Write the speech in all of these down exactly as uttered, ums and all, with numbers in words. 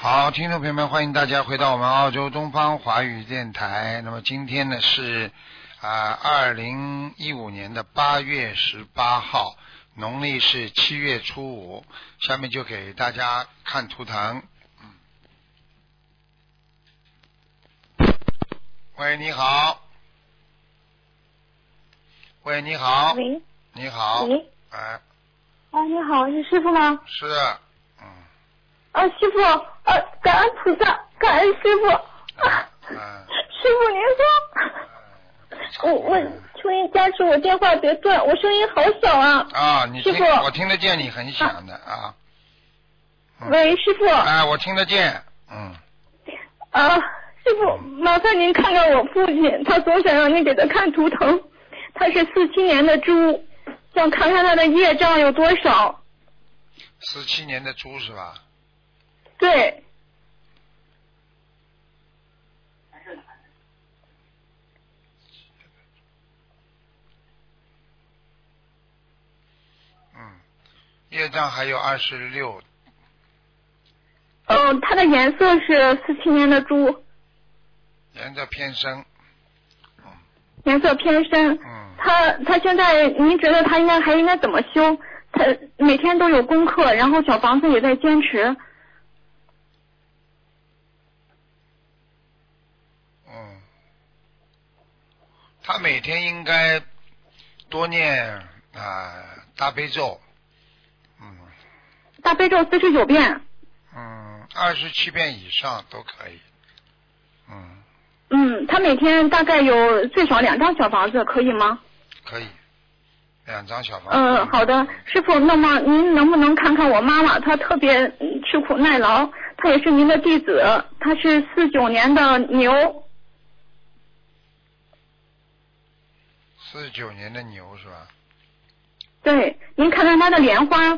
好，听众朋友们，欢迎大家回到我们澳洲东方华语电台。那么今天呢是啊二零一五年的八月十八号，农历是七月初五。下面就给大家看图腾。喂，你好。喂，你好。 喂。 你好。 喂。 哎。 啊，你好，是师傅吗？ 是。嗯。 啊，师傅，啊，感恩菩萨，感恩师傅。啊。 嗯。 师傅您说。我我求您加持我电话别断，我声音好小啊。 啊，你听， 师傅， 我听得见你很响的啊。嗯、 喂，师傅。 哎，我听得见，嗯。 啊，师傅，麻烦您看看我父亲，他总想让您给他看图腾，他是四七年的猪，想看看他的业障有多少。 四七年的猪是吧？ 对。 嗯，业障还有二十六。 嗯，它的颜色是四七年的猪。 颜色偏深。 嗯。颜色偏深。 嗯。 他他现在，您觉得他应该还应该怎么修？他每天都有功课，然后小房子也在坚持。 嗯。他每天应该多念啊、呃、大悲咒。嗯。 大悲咒四十九遍。 嗯，二十七遍以上都可以。嗯。 嗯，他每天大概有最少两张小房子，可以吗？ 可以，两张小房子。 嗯，好的，师傅，那么您能不能看看我妈妈？她特别吃苦耐劳，她也是您的弟子，她是四九年的牛。 四九年的牛是吧？ 对，您看看她的莲花。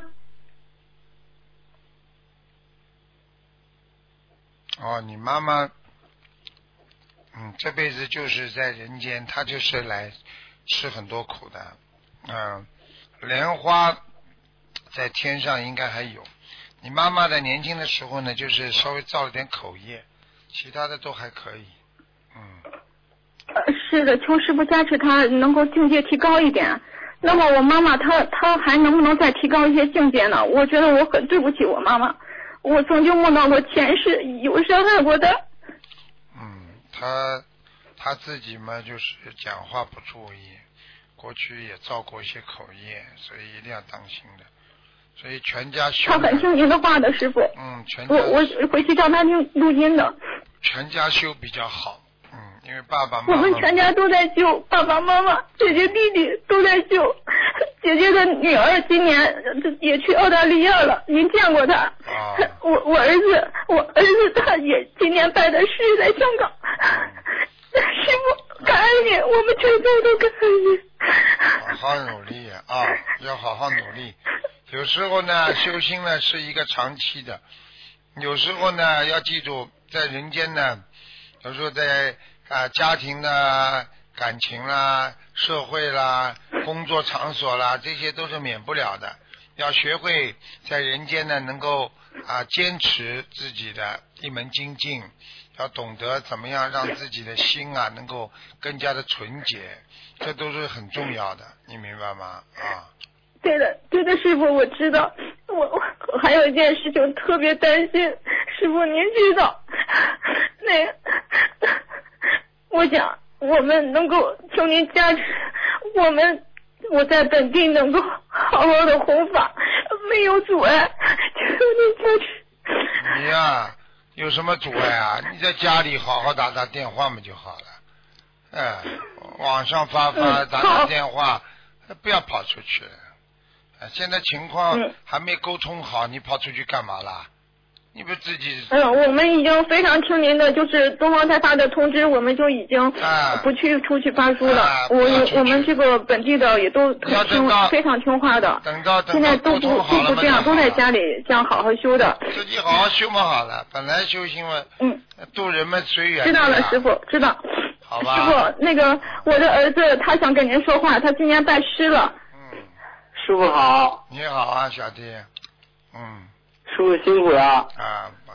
哦，你妈妈，嗯，这辈子就是在人间，她就是来吃很多苦的，嗯，莲花在天上应该还有。你妈妈在年轻的时候呢，就是稍微造了点口业，其他的都还可以，嗯。 呃，是的，求师傅加持她能够境界提高一点。那么我妈妈她她还能不能再提高一些境界呢？我觉得我很对不起我妈妈。我曾经梦到过前世有伤害过他。 嗯，他他自己嘛，就是讲话不注意，过去也造过一些口业，所以一定要当心的。所以全家修。 他很听您的话的，师傅。 嗯，全家。 我我回去叫他听录音的。 全家修比较好，嗯，因为爸爸妈妈。 我们全家都在修，爸爸妈妈、姐姐、弟弟都在修。姐姐的女儿今年也去澳大利亚了，您见过她？ 啊。 我我儿子，我儿子他也今年拜的师在香港。嗯、师傅，感恩你，我们全家都感恩你。 好好努力啊，要好好努力。有时候呢，修心呢是一个长期的，有时候呢要记住，在人间呢，有时候在啊、呃、家庭的感情啦、社会啦、工作场所啦，这些都是免不了的。要学会在人间呢，能够啊坚持自己的一门精进，要懂得怎么样让自己的心啊能够更加的纯洁，这都是很重要的，你明白吗？啊。 对的，对的，师傅，我知道。我我还有一件事情特别担心，师傅您知道，那个，我想我们能够求您加持，我们我在本地能够好好的弘法，没有阻碍，求您加持。 你呀、啊，有什么阻碍啊？你在家里好好打打电话嘛就好了。哎，网上发发、嗯、打打电话，不要跑出去。现在情况还没沟通好，嗯、你跑出去干嘛啦？你不自己？ 嗯，我们已经非常听您的，就是东方台发的通知，我们就已经不去出去发书了。 啊、 我我们这个本地的也都听，非常听话的。 等到等到现在都不都不这样，都在家里这样好好修的。 自己好好修嘛好了，本来修行嘛， 嗯， 度人们随缘。 知道了，师傅，知道。 好吧。 师傅，那个我的儿子他想跟您说话，他今年拜师了。 嗯。 师傅好。 你好啊，小弟。嗯。 师傅辛苦了。 啊，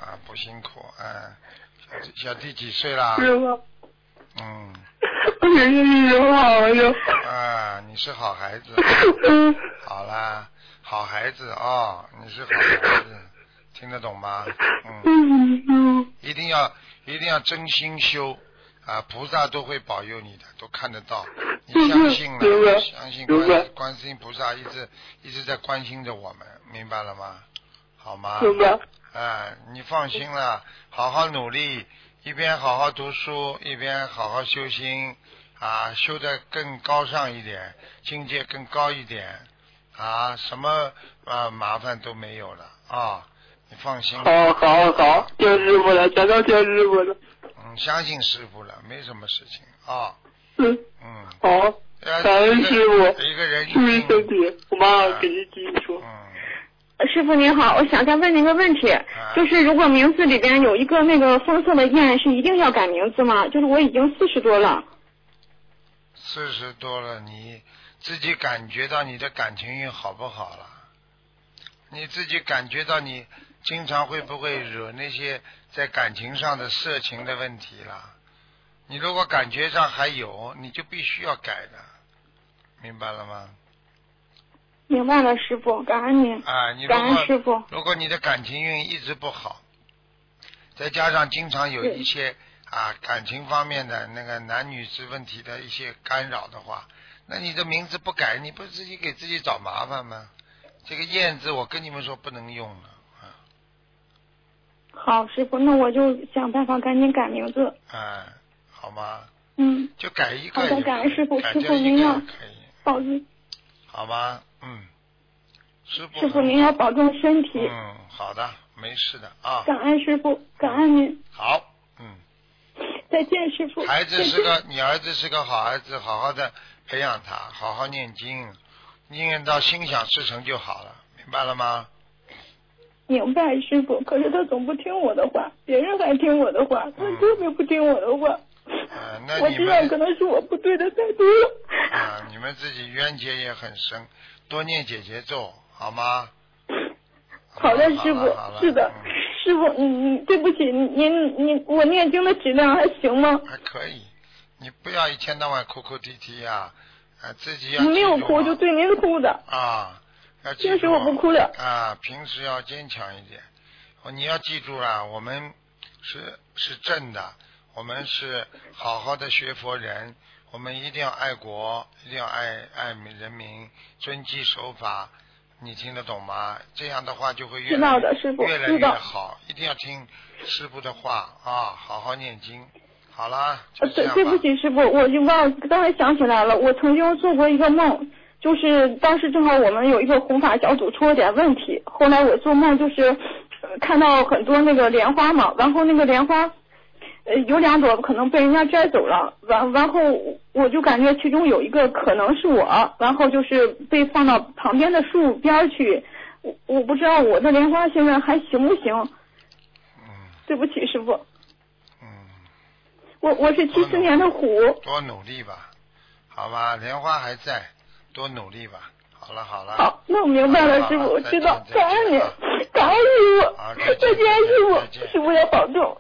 啊，不辛苦，嗯，小小弟几岁啦？ 师傅。 嗯。 我人一直好着。 啊，你是好孩子。好啦，好孩子哦，你是好孩子，听得懂吗？嗯。一定要一定要真心修啊，菩萨都会保佑你的，都看得到。你相信了，相信观观世音菩萨一直一直在关心着我们，明白了吗？好吗？ 明白。 啊，你放心了，好好努力，一边好好读书，一边好好修心啊，修得更高尚一点，境界更高一点啊，什么啊麻烦都没有了啊，你放心。 好好好，听师傅了，全都听师傅了。 嗯，相信师傅了，没什么事情啊。 嗯。 嗯。 好，感恩师傅。 一个人注意身体，我妈给您继续说。 嗯。 师傅您好，我想再问您个问题，就是如果名字里边有一个那个枫色的燕，是一定要改名字吗？就是我已经四十多了。 四十多了，你自己感觉到你的感情运好不好了？你自己感觉到你经常会不会惹那些在感情上的色情的问题了？你如果感觉上还有，你就必须要改的，明白了吗？ 明白了，师傅，感恩您。 啊，你如果感恩师傅。 如果你的感情运一直不好，再加上经常有一些啊感情方面的那个男女之问题的一些干扰的话，那你的名字不改，你不自己给自己找麻烦吗？这个燕字我跟你们说不能用了啊。 好，师傅，那我就想办法赶紧改名字。 啊，好吗？ 嗯。 就改一个。 好的，感恩师傅， 师傅您要保重。 好吗？嗯。师傅。 师傅您要保重身体。 嗯，好的，没事的啊。 感恩师傅，感恩您。 好，嗯。 再见，师傅。 孩子是个，你儿子是个好孩子，好好的培养他，好好念经，念到心想事成就好了，明白了吗？ 明白，师傅。可是他总不听我的话，别人还听我的话，他特别不听我的话。 啊，那你们我知道可能是我不对的太多了。 啊，你们自己冤结也很深，多念姐姐咒，好吗？ 好的，师傅。是的，嗯、师傅，你你对不起，您您我念经的质量还行吗？ 还可以，你不要一天到晚哭哭啼啼呀，啊，自己要。 我没有哭，我就对您哭的。 啊。 平时我不哭的啊，平时要坚强一点。你要记住了，我们是是正的，我们是好好的学佛人，我们一定要爱国，一定要爱爱人民，遵纪守法。你听得懂吗？这样的话就会越来越来越好。一定要听师父的话啊，好好念经。好啦，就这样吧。 对，对不起，师父，我就忘，刚才想起来了，我曾经做过一个梦。就是当时正好我们有一个弘法小组出了点问题，后来我做梦就是、呃、看到很多那个莲花嘛，然后那个莲花呃有两朵可能被人家摘走了，然然后我就感觉其中有一个可能是我，然后就是被放到旁边的树边去，我我不知道我的莲花现在还行不行。 嗯。 对不起，师傅。 嗯。 我我是七四年的虎。 多努力吧，好吧，莲花还在。多努力吧，好了好了。 好，那我明白了，师傅，我知道，感恩你，感恩师傅，再见，师傅，师傅要保重。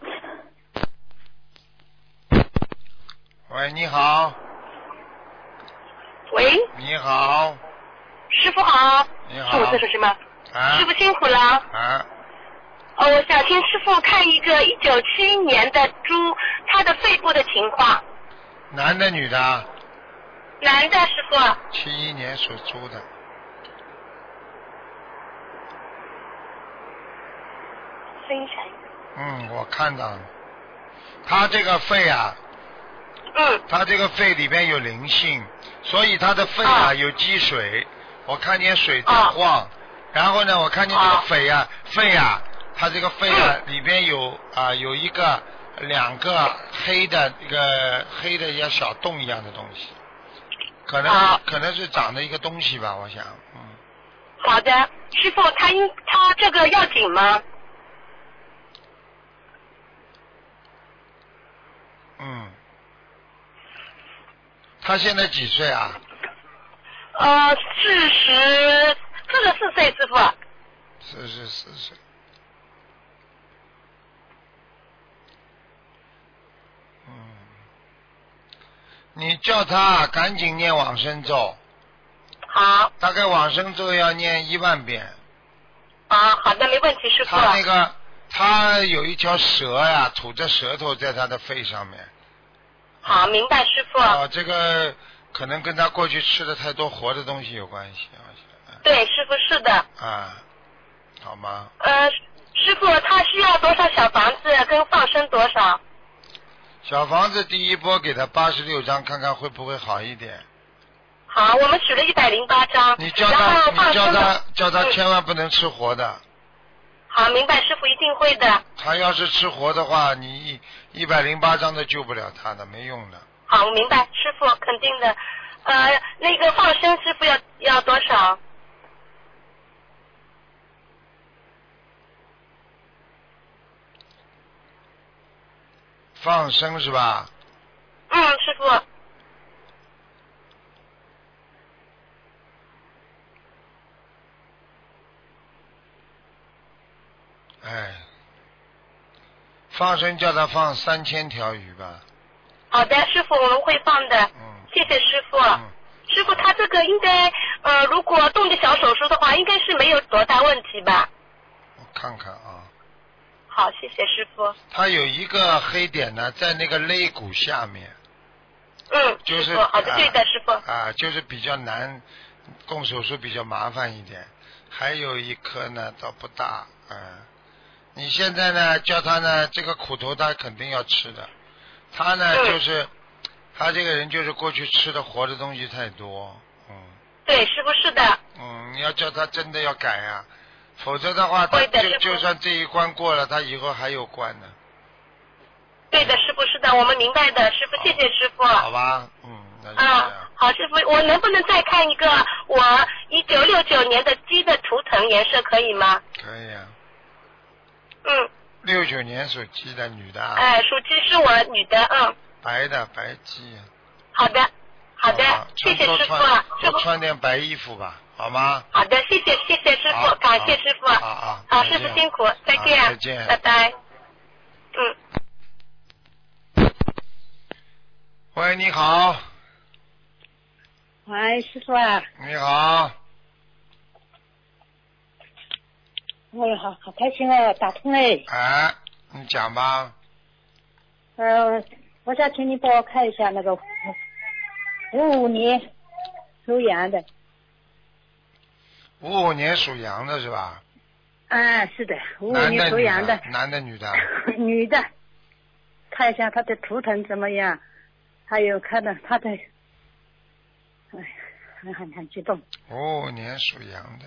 喂，你好。 喂。 你好。 师傅好。 你好。 师傅这是什么？ 啊。 师傅辛苦了。 啊。 哦，我想请师傅看一个一九七一年的猪，他的肺部的情况。 男的女的？ 男的，师傅。 七一年属猪的。 声音小。 嗯，我看到了。他这个肺啊。 嗯。 他这个肺里边有灵性，所以他的肺啊、哦、有积水。我看见水在晃，哦、然后呢，我看见这个肺啊，哦、肺啊，他这个肺啊、嗯、里边有啊、呃、有一个两个黑的一个黑的像小洞一样的东西。可能、啊、可能是长的一个东西吧，我想，嗯。 好的，师傅，他应他这个要紧吗？ 嗯。他现在几岁啊？ 呃，四十四十四岁，师傅。 四十四岁。 你叫他赶紧念往生咒。 好。 大概往生咒要念一万遍。 啊，好的，没问题，师傅。 他那个，他有一条蛇呀，吐着舌头在他的肺上面。 好，明白，师傅。 哦，这个可能跟他过去吃的太多活的东西有关系。 对，师傅是的。 啊，好吗？ 呃，师傅，他需要多少小房子跟放生多少？ 小房子第一波给他八十六张，看看会不会好一点。 好，我们取了一百零八张。 你叫他，你叫他，叫他千万不能吃活的。 嗯、好，明白，师傅一定会的。 他要是吃活的话，你一一百零八张都救不了他的，没用的。 好，我明白，师傅肯定的。呃，那个放生师傅要要多少？ 放生是吧？ 嗯，师傅。 哎，放生叫他放三千条鱼吧。 好的，师傅，我们会放的。 嗯。 谢谢师傅。 嗯。 师傅，他这个应该呃，如果动个小手术的话，应该是没有多大问题吧？ 我看看啊。 好，谢谢师傅。 他有一个黑点呢，在那个肋骨下面。 嗯， 就是好的，对的，师傅。 啊，就是比较难，动手术比较麻烦一点。还有一颗呢，倒不大，嗯。你现在呢，叫他呢，这个苦头他肯定要吃的。他呢， 嗯、 就是，他这个人就是过去吃的活的东西太多，嗯。 对，师傅是的。 嗯，你要叫他真的要改啊。否则的话，他就就算这一关过了，他以后还有关呢。 对的，师傅是的，我们明白的，师傅，谢谢师傅。 好吧，嗯，那就这样。 啊，好，师傅，我能不能再看一个我一九六九年的鸡的图腾颜色可以吗？ 可以啊。 嗯。 六九年属鸡的女的。 哎，属鸡是我女的，嗯。 白的白鸡。 好的，好的，好谢谢师傅。 多穿点白衣服吧。好吗？ 好的，谢谢谢谢师傅，感谢师傅。 好啊， 好，师傅辛苦，再见。 再见， 拜拜。嗯。 喂，你好。 喂，师傅啊。 你好。 哎，好好开心哦，打通嘞。 哎，你讲吧。 呃，我想请你帮我看一下那个五五年属羊的。 五五年属羊的是吧？ 啊，是的，五五年属羊的。 男的女的？ 女的。看一下她的图腾怎么样，还有看到她的，哎，很很很激动。 五五年属羊的，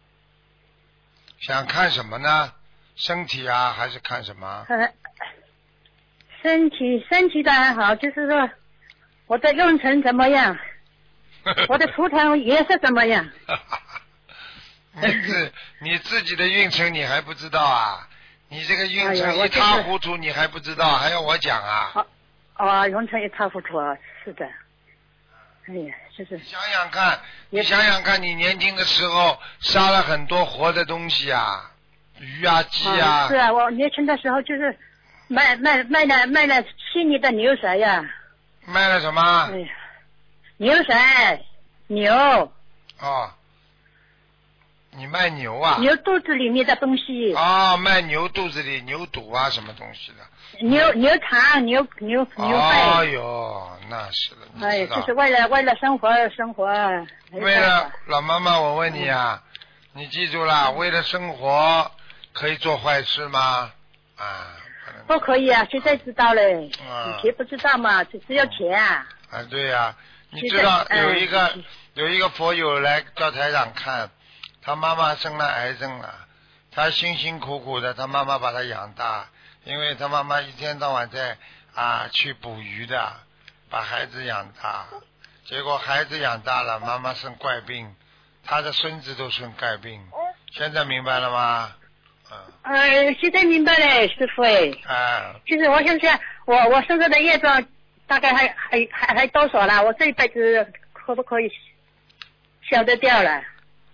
想看什么呢？身体啊，还是看什么？ 呃，身体身体的还好，就是说我的运程怎么样？我的图腾颜色怎么样？ 你自你自己的运程你还不知道啊？你这个运程一塌糊涂，你还不知道，还要我讲啊？ 哦，哦，运程一塌糊涂啊，是的。哎呀，就是。 想想看，你想想看，你年轻的时候杀了很多活的东西啊，鱼啊、鸡啊。 哦、是啊，我年轻的时候就是卖卖卖了卖了七年的牛舌呀。 卖了什么？ 哎呀，牛舌牛。 哦。你卖牛啊？ 牛肚子里面的东西。 啊、哦，卖牛肚子里牛肚啊，什么东西的？ 牛牛肠、牛牛牛肺。 哎呦，那是的。 哎，就是为了为了生活生活。 为了老妈妈，我问你啊，嗯、你记住了，为了生活可以做坏事吗？啊， 不可以啊！现在知道了，以前不知道嘛，只只有钱啊。 啊，对呀、啊，你知道有一个、嗯、有一个佛友来叫台长看。他妈妈生了癌症了，他辛辛苦苦的，他妈妈把他养大，因为他妈妈一天到晚在啊去捕鱼的，把孩子养大，结果孩子养大了，妈妈生怪病，他的孙子都生怪病，现在明白了吗？嗯。 呃，现在明白了，师傅哎。 啊。 就是我想想，我我身上的业障大概还还还还多少了？我这一辈子可不可以消得掉了？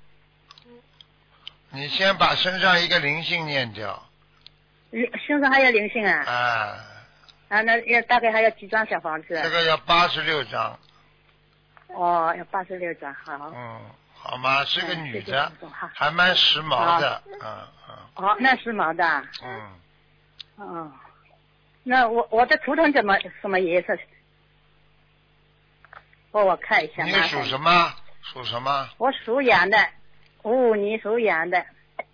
你先把身上一个灵性念掉。 身上还有灵性啊？ 啊。 啊，那要大概还要几张小房子？ 这个要八十六张。 哦，要八十六张，好。 嗯，好吗？是个女的， 嗯、 还蛮时髦的，嗯嗯。 哦，那时髦的。 嗯。 哦，那我我的图腾怎么什么颜色？帮我看一下。 你属什么？属什么？ 我属羊的，五五年属羊的。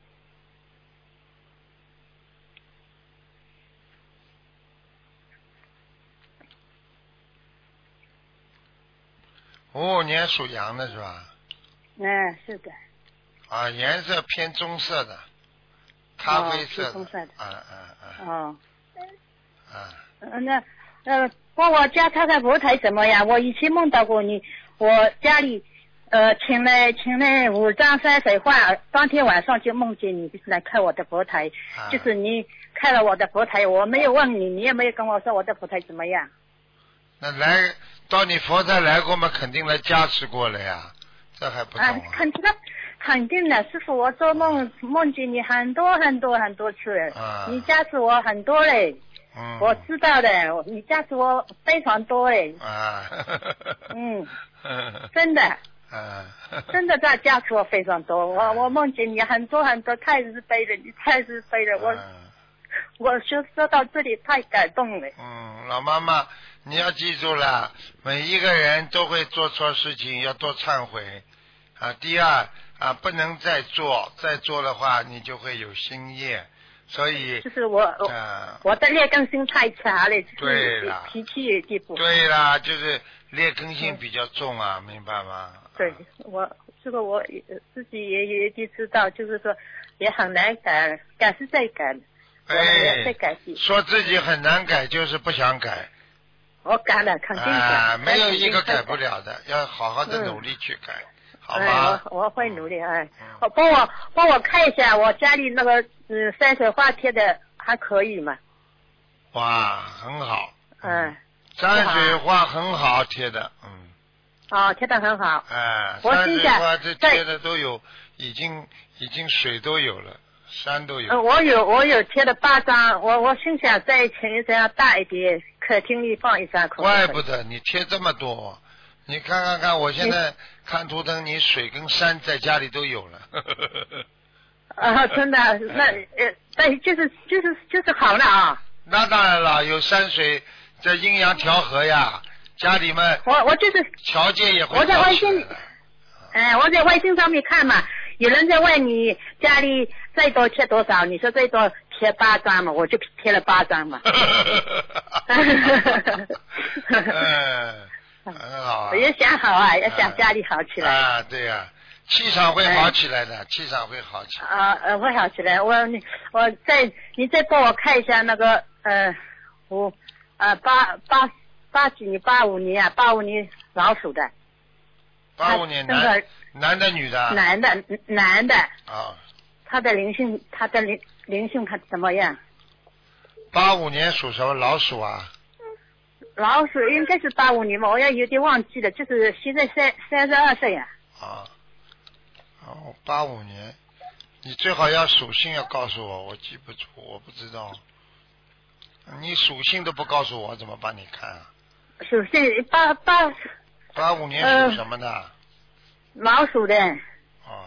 五五年属羊的是吧？ 嗯，是的。 啊，颜色偏棕色的，咖啡色的。 哦、棕色的。 嗯嗯嗯。 哦。 啊。 嗯，那呃，帮我家看看佛台怎么样？我以前梦到过你，我家里呃请了请了五张山水画，当天晚上就梦见你来看我的佛台， 啊、 就是你看了我的佛台，我没有问你，你也没有跟我说我的佛台怎么样。 那来到你佛台来过嘛，肯定来加持过了呀，这还不懂啊？ 啊肯定的，肯定的，师傅，我做梦梦见你很多很多很多次， 啊、 你加持我很多嘞。 嗯， 我知道的，你加持我非常多哎。 啊。 嗯，真的。 啊。 真的在加持我非常多，我我梦见你很多很多，太慈悲了，你太慈悲了，我、啊、我说说到这里太感动了。 嗯，老妈妈，你要记住了，每一个人都会做错事情，要多忏悔啊。第二啊，不能再做，再做的话，你就会有新业。所以就是我、 呃、 我的劣根性太差了， 对了， 脾气也记不。 对啦，就是劣根性比较重啊，嗯、明白吗？ 对，我这个我自己也也也知道，就是说也很难改，改是在改， 哎， 在改进。 说自己很难改，就是不想改。 我改了，肯定改。 啊，没有一个改不了的，要好好的努力去改。嗯好吧、 哎，我我会努力哎。我帮我帮我看一下，我家里那个嗯山水画贴的还可以吗？ 哇，很好。 嗯。 山水画很好贴的，嗯。 哦，贴的很好。 哎， 我山水画这贴的都有，已经已经水都有了，山都有。 嗯，我有我有贴了八张，我我心想再请一张大一点，客厅里放一张。 怪不得你贴这么多。你看看看，我现在看图腾，你水跟山在家里都有了。 啊，真的，那呃，对，就是就是就是好了啊。 那当然了，有山水，这阴阳调和呀，家里面。 我我就是条件也会。 我在微信，哎，我在微信上面看嘛，有人在问你家里最多贴多少，你说最多贴八张嘛，我就贴了八张嘛。 嗯。很好啊！ 我也想好啊，要想家里好起来。 啊，对呀、啊，气场会好起来的，哎、气场会好起来。 啊呃，会好起来。我你我再你再帮我看一下那个呃五呃八八八几年八五年啊八五年老鼠的。 八五年男男的女的？ 男的男的。 啊、哦。 他的灵性他的灵灵性他怎么样？ 八五年属什么老鼠啊？ 老鼠应该是八五年嘛，我也有点忘记了，就是现在三三十二岁呀。 啊，哦，八五年，你最好要属性要告诉我，我记不住，我不知道。你属性都不告诉我，怎么帮你看啊？ 属性八八。 八五年属什么的？呃、 老鼠的。 哦。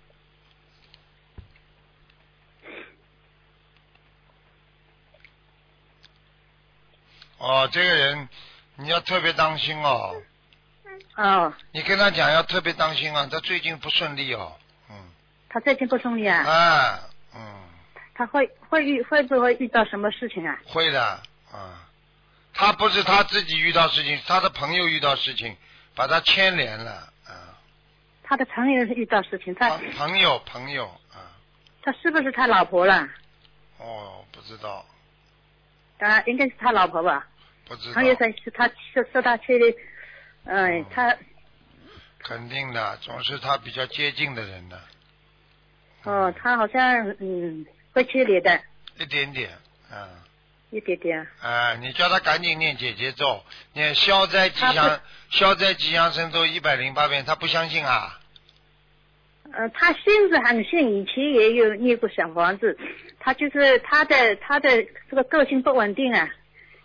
哦，这个人你要特别当心哦。 哦。 你跟他讲要特别当心啊，他最近不顺利哦。嗯。 他最近不顺利啊？ 啊，嗯。 他会会遇会不会遇到什么事情啊？ 会的，啊。他不是他自己遇到事情，他的朋友遇到事情，把他牵连了，啊。 他的朋友遇到事情，他。 朋友朋友啊。 他是不是他老婆了？ 哦，不知道。 啊，应该是他老婆吧？ 不知道。 朋友说是他说说他去的，嗯，他。 肯定的，总是他比较接近的人的。 哦，他好像嗯会去你的。 一点点，嗯。 一点点。 啊，你叫他赶紧念姐姐咒，念消灾吉祥消灾吉祥神咒一百零八遍，他不相信啊？ 呃，他性子很信，以前也有念过小房子，他就是他的他的这个个性不稳定啊，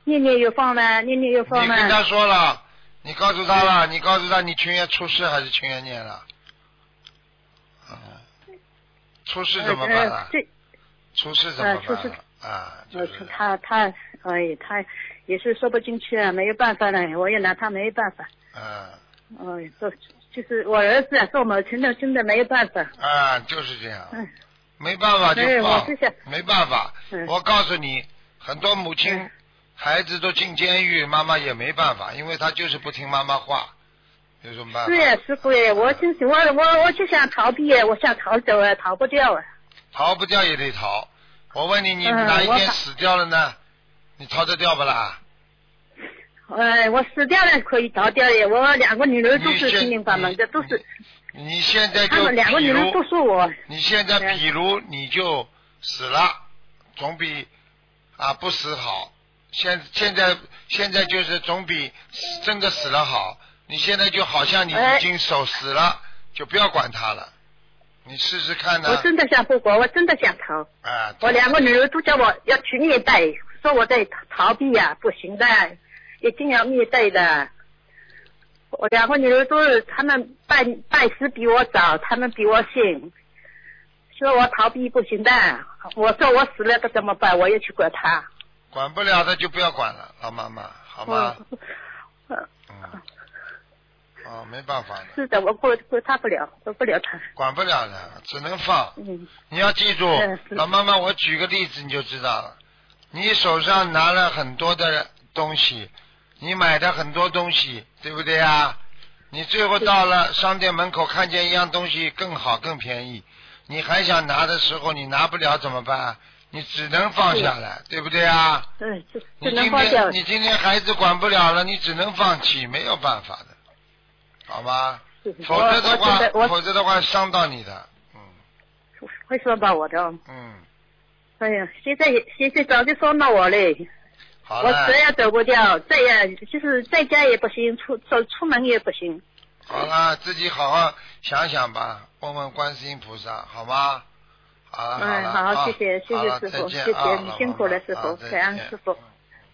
念念又放了，念念又放了。 你跟他说了，你告诉他了，你告诉他你情愿出事还是情愿念了？啊，出事怎么办了？ 呃、 出事怎么办了？ 呃、出事啊，就是、 他他哎，他也是说不进去啊，没有办法了，我也拿他没办法。 嗯。 哎，说就是我儿子啊，说我真的真的没有办法。 啊，就是这样。 嗯。 没办法就放，没办法。 嗯、 我告诉你，很多母亲、嗯、孩子都进监狱，妈妈也没办法，因为他就是不听妈妈话，有什么办法？ 是呀，师傅呀，我就是我我我就想逃避，我想逃走啊，逃不掉啊。 逃不掉也得逃。我问你，你哪一天死掉了呢？嗯、你逃得掉不啦？ 呃，我死掉了可以逃掉的，我两个女儿都是心灵法门的，都是。 你现在就他们两个女人都说我。 你现在比如你就死了，总比啊不死好。现现在现在就是总比真的死了好。你现在就好像你已经手死了，哎、就不要管他了。你试试看呢。 我真的想出国，我真的想逃。 啊。 我两个女儿都叫我要去虐待，说我在逃避呀、啊，不行的，一定要虐待的。我两个女儿都是，他们拜拜师比我早，他们比我信，说我逃避不行的。我说我死了该怎么办？我也去管他。 管不了的就不要管了，老妈妈，好吗？嗯。嗯。哦，没办法的。 是的，我管管他不了，管不了他。 管不了的，只能放。 嗯。 你要记住，老妈妈，我举个例子你就知道了。你手上拿了很多的东西。你买的很多东西，对不对啊？你最后到了商店门口，看见一样东西更好更便宜，你还想拿的时候，你拿不了怎么办？你只能放下来，对不对啊？ 对，只你今天你今天孩子管不了了，你只能放弃，没有办法的，好吗？否则的话，否则的话伤到你的，嗯。 会伤到我的。 嗯。 哎呀，现在现在早就伤到我嘞。我这也走不掉，这也就是在家也不行，出走出门也不行。 好了，自己好好想想吧，问问观世音菩萨，好吗？好了， 嗯，好， 啊、 谢谢，谢谢师傅，谢谢、啊、你辛苦了，师傅，感恩师傅。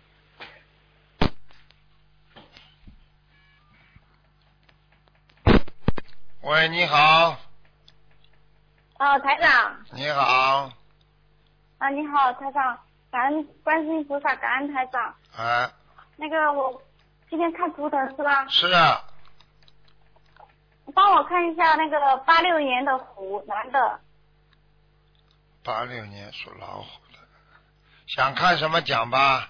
喂，你好。 哦，台长。 你好。 啊，你好，台长。感恩观世音菩萨，感恩台长。 哎。 那个我今天看图腾是吧？ 是啊。 帮我看一下那个八六年的虎男的。 八六年属老虎的，想看什么讲吧？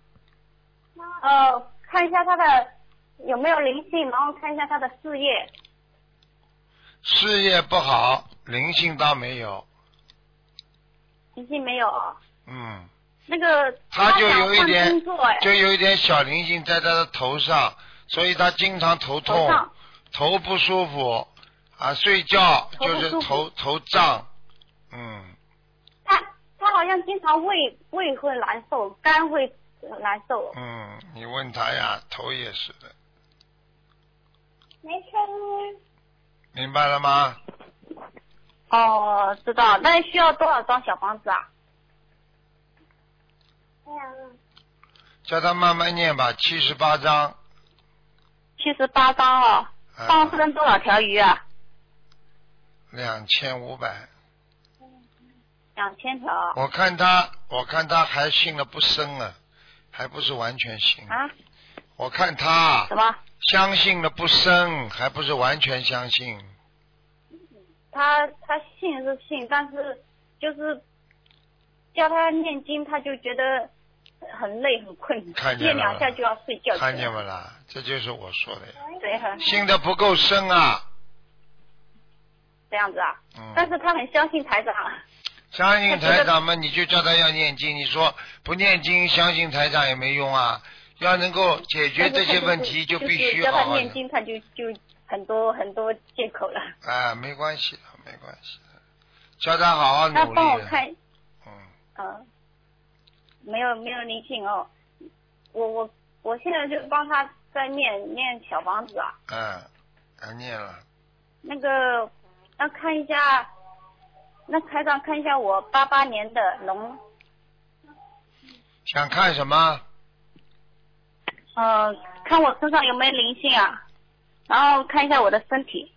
呃，看一下他的有没有灵性，然后看一下他的事业。 事业不好，灵性倒没有。 灵性没有。 嗯。 那个他就有一点，就有一点小灵性在他的头上，所以他经常头痛，头, 头不舒服啊，睡觉就是头头胀，嗯。 他他好像经常胃胃会难受，肝会难受。 嗯，你问他呀，头也是的。 没事。 明白了吗？ 哦，知道。那需要多少张小房子啊？ 叫他慢慢念吧，七十八章。 七十八章哦，放生多少条鱼啊？ 两千五百。 两千条。 我看他，我看他还信了不深啊，还不是完全信。 啊？ 我看他。 什么？ 相信了不深，还不是完全相信。 他他信是信，但是就是叫他念经，他就觉得很累很困，念两下就要睡觉。 看见没啦？这就是我说的呀。 对，很信的不够深啊。 这样子啊？ 嗯。 但是他很相信台长。 相信台长嘛，你就叫他要念经。你说不念经，相信台长也没用啊。要能够解决这些问题， 就必须好好。叫他念经，他就就很多很多借口了。 啊，没关系的，没关系的，叫他好好努力。 他帮我看。 嗯。 嗯。没有没有灵性哦，我我我现在就帮他在念念小房子啊。 嗯，还念了。 那个要看一下，那台长看一下我八八年的龙。 想看什么？ 呃，看我身上有没有灵性啊，然后看一下我的身体。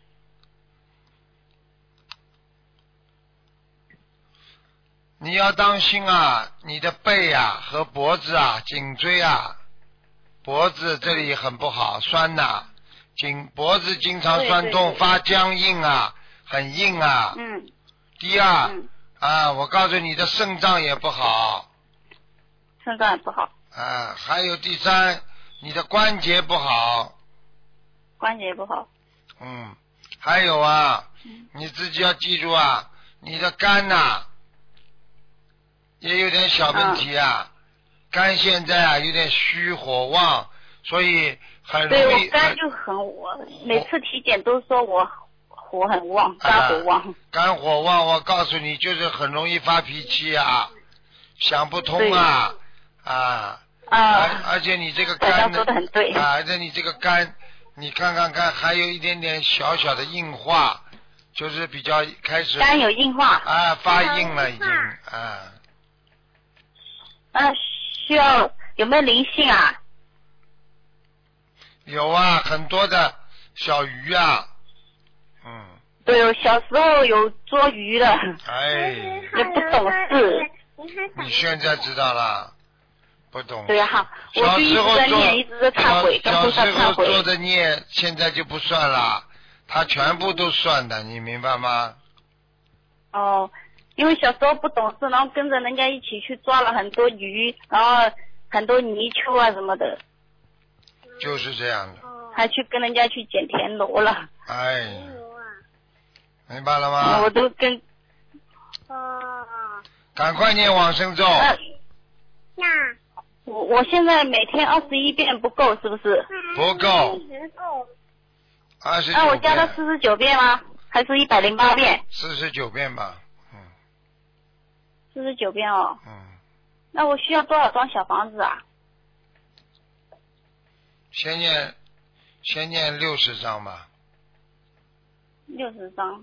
你要当心啊，你的背啊和脖子啊、颈椎啊、脖子这里很不好，酸呐、颈脖子经常酸痛， 对对对发僵硬啊，很硬啊。 嗯。 第二、 嗯， 啊，我告诉你的肾脏也不好。 肾脏也不好。 啊，还有第三，你的关节不好。 关节也不好。 嗯，还有啊， 嗯、 你自己要记住啊，你的肝呐、啊、也有点小问题啊，嗯、肝现在啊有点虚火旺，所以很容易。 对，我肝就很我每次体检都说我火很旺，肝火旺。 啊、肝火旺，我告诉你，就是很容易发脾气啊，想不通啊啊。 啊， 而而且你这个肝呢， 说得很对啊，而且你这个肝，你看看看，还有一点点小小的硬化，就是比较开始肝有硬化啊，发硬了已经啊。 啊，需要有没有灵性啊？ 有啊，很多的小鱼啊，嗯。 对，我小时候有捉鱼的， 哎， 也不懂事。 你现在知道了。不懂。 对哈，我就一直在念，一直在忏悔，跟菩萨忏悔。 小时候做的孽，现在就不算了，他全部都算的，你明白吗？ 哦，因为小时候不懂事，然后跟着人家一起去抓了很多鱼，然后很多泥鳅啊什么的。 就是这样的。 还去跟人家去捡田螺了。 哎。明白了吗？ 我都跟。 啊。 赶快念往生咒。 那。 我我现在每天二十一遍不够，是不是？ 不够。二十九遍。 那我加到四十九遍吗？还是一百零八遍？ 四十九遍吧，嗯。 四十九遍哦。 嗯。 那我需要多少张小房子啊？ 先念，先念六十张吧。 六十张。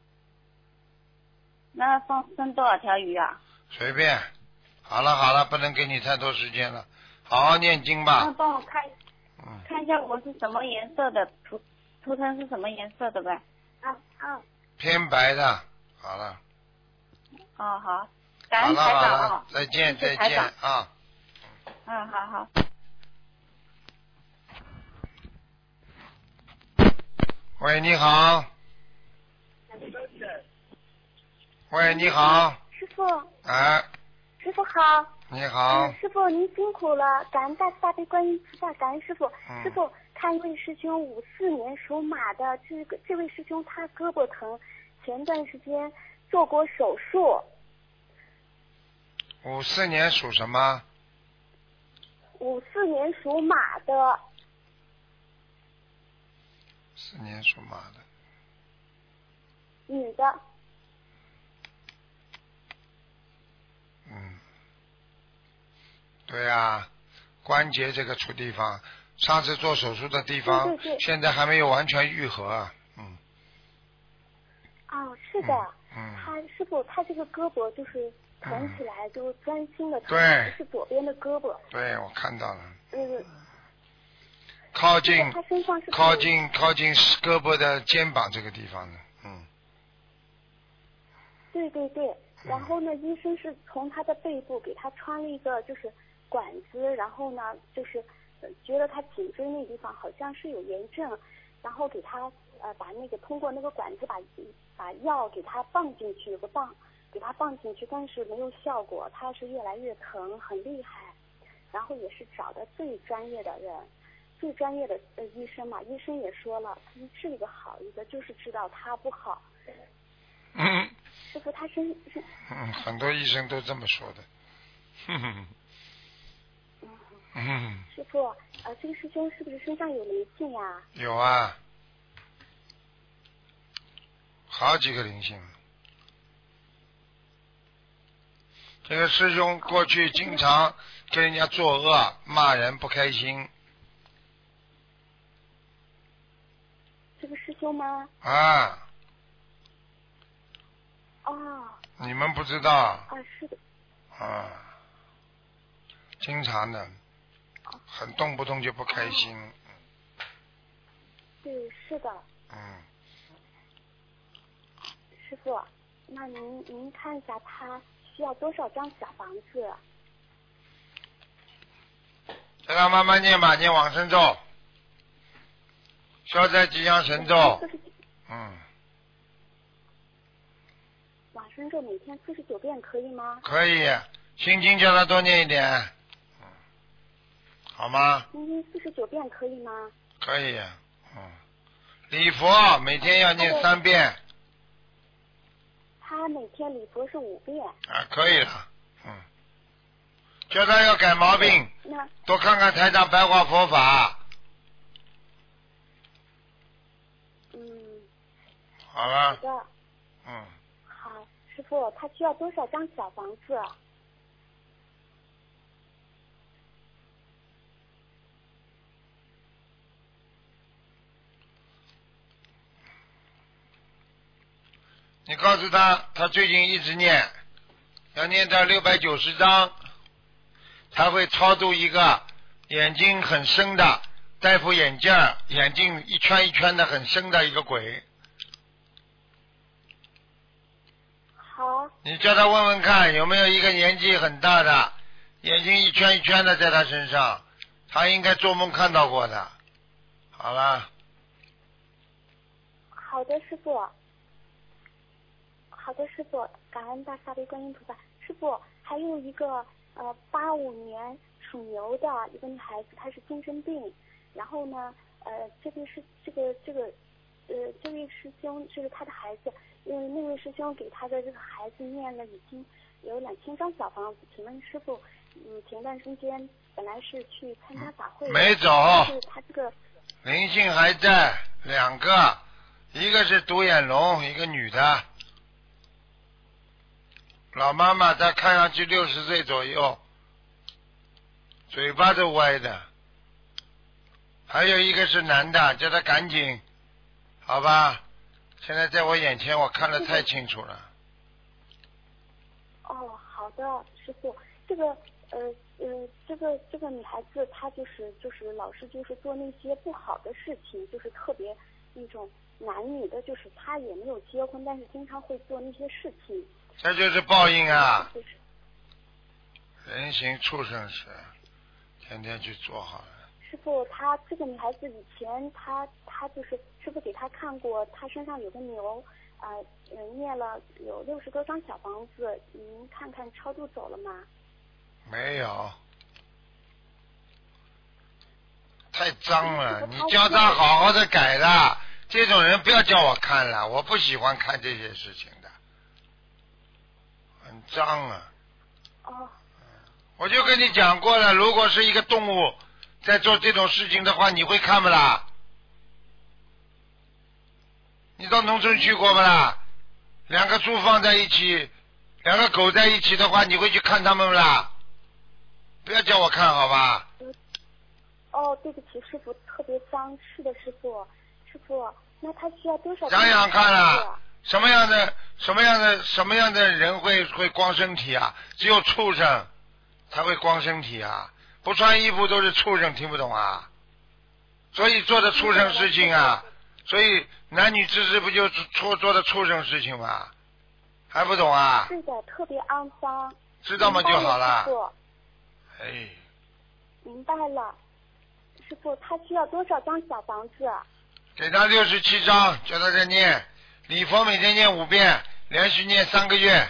那放生多少条鱼啊？ 随便。好了好了，不能给你太多时间了，好好念经吧。 那帮我看， 嗯， 看一下我是什么颜色的图图腾是什么颜色的呗？ 啊啊。 偏白的，好了。 哦好，感恩台长啊。 好了，再见再见啊。 嗯，好好。 喂，你好。喂，你好。 师傅。 哎。 师傅好。 你好、 嗯。师傅您辛苦了，感恩大慈大悲观音菩萨，感恩师傅。 嗯、 师傅看一位师兄五四年属马的，这个这位师兄他胳膊疼，前段时间做过手术。 五四年属什么？ 五四年属马的。 四年属马的。 女的。 嗯，对呀、啊，关节这个处地方，上次做手术的地方， 对对对现在还没有完全愈合。嗯。 哦，是的。 嗯。嗯他师傅，他这个胳膊就是疼起来就钻心的疼， 对， 是左边的胳膊。 对，我看到了。 嗯。 靠近， 他身上是靠近靠近胳膊的肩膀这个地方的，嗯。 对对对。然后呢，医生是从他的背部给他穿了一个就是管子，然后呢，就是觉得他颈椎那地方好像是有炎症，然后给他呃把那个通过那个管子把把药给他放进去，有个棒给他放进去，但是没有效果，他是越来越疼，很厉害。然后也是找的最专业的人，最专业的呃医生嘛，医生也说了，医治一个好一个，就是知道他不好。 嗯。 师傅，他身是。 嗯，很多医生都这么说的。哼哼。嗯。 师傅，呃，这个师兄是不是身上有灵性呀？ 有啊，好几个灵性。这个师兄过去经常跟人家作恶，骂人不开心。 这个师兄吗？ 啊。 哦。 你们不知道。 啊，是的。 啊。经常的。 很动不动就不开心。 哦、对，是的。 嗯。 师傅，那您您看一下他需要多少张小房子？ 叫他慢慢念吧，念往生咒，消灾吉祥神咒。嗯。 往生咒每天四十九遍可以吗？ 可以，心经叫他多念一点，嗯，好吗？ 心经四十九遍可以吗？ 可以，嗯，礼佛每天要念三遍。 他每天礼佛是五遍。 啊，可以了，嗯，叫他要改毛病，多看看台长白话佛法。 嗯。 好了。 好的。 嗯。 好，师傅，他需要多少张小房子？ 你告诉他，他最近一直念，要念到六百九十章，他会超度一个眼睛很深的戴副眼镜，眼睛一圈一圈的很深的一个鬼。 好。 你叫他问问看，有没有一个年纪很大的，眼睛一圈一圈的在他身上，他应该做梦看到过的。好了。 好的，师傅。好的，师傅，感恩大慈悲观音菩萨。师傅，还有一个呃八五年属牛的一个女孩子，她是精神病，然后呢呃这位是这个这个呃这位师兄就是他的孩子，因为那位师兄给他的这个孩子念了已经有两千张小房子，请问师傅，嗯前段时间本来是去参加法会， 没走， 是他这个灵性还在，两个，一个是独眼龙，一个女的。老妈妈她看上去六十岁左右，嘴巴都歪的，还有一个是男的，叫他赶紧，好吧？现在在我眼前，我看得太清楚了。 哦，好的，师傅，这个呃呃，这个这个女孩子她就是就是老是就是做那些不好的事情，就是特别那种男女的，就是她也没有结婚，但是经常会做那些事情。 这就是报应啊！人形畜生时，天天去做好了。 师傅，她这个女孩子以前她她就是师傅给她看过，她身上有个牛，呃嗯念了有六十多张小房子，您看看超度走了吗？ 没有，太脏了，你叫他好好的改了。这种人不要叫我看了，我不喜欢看这些事情的。很脏啊！ 哦， 我就跟你讲过了，如果是一个动物在做这种事情的话，你会看不啦？你到农村去过不啦？两个猪放在一起，两个狗在一起的话，你会去看他们不啦？不要叫我看好吧？ 哦，对不起，师傅，特别脏。是的，师傅，师傅，那他需要多少？ 想想看啊，什么样的什么样的什么样的人会会光身体啊？只有畜生才会光身体啊！不穿衣服都是畜生，听不懂啊？所以做的畜生事情啊，所以男女之事不就做做的畜生事情吗？还不懂啊？ 是的，特别肮脏。 知道吗就好了。 师傅， 哎， 明白了。师傅，他需要多少张小房子？ 给他六十七张，叫他再念。礼佛每天念五遍，连续念三个月。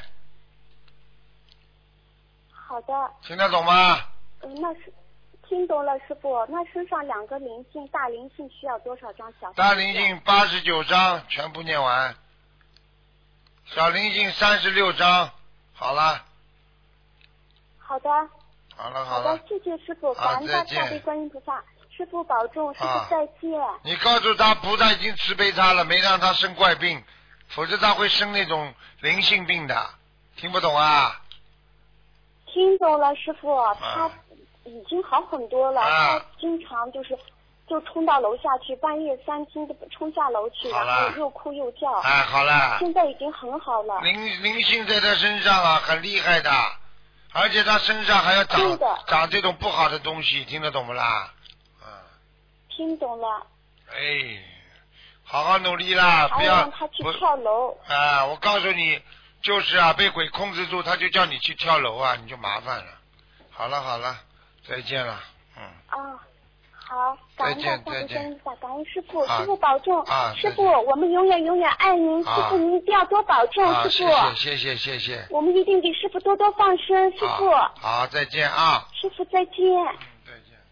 好的。 听得懂吗？ 嗯，那是听懂了，师傅。那身上两个灵性，大灵性需要多少张小房子？ 大灵性八十九张，全部念完。小灵性三十六张，好了。 好的。 好了好了。 好的，谢谢师傅，感恩大慈悲观音菩萨。师傅保重，师傅再见。 啊、你告诉他，菩萨已经慈悲他了，没让他生怪病，否则他会生那种灵性病的。听不懂啊？ 听懂了，师傅，他已经好很多了。啊、他经常就是就冲到楼下去，半夜三更的冲下楼去，然后又哭又叫。 哎，好了。 现在已经很好了。 灵灵性在他身上啊，很厉害的， 而且他身上还要长是的长这种不好的东西，听得懂不啦？啊， 听懂了。 哎，好好努力啦，不还要让他去不跳楼。 啊！我告诉你，就是啊，被鬼控制住，他就叫你去跳楼啊，你就麻烦了。好了好了，再见了，嗯。 啊，好，感恩再见大慈再见悲观音感恩师傅， 啊师傅保重。 啊师傅， 再见我们永远永远爱您，师啊傅您一定要多保重， 啊， 师谢傅。 谢谢谢谢谢。 我们一定给师傅多多放生，师傅。 啊、好，再见啊。 师傅再见。 嗯，再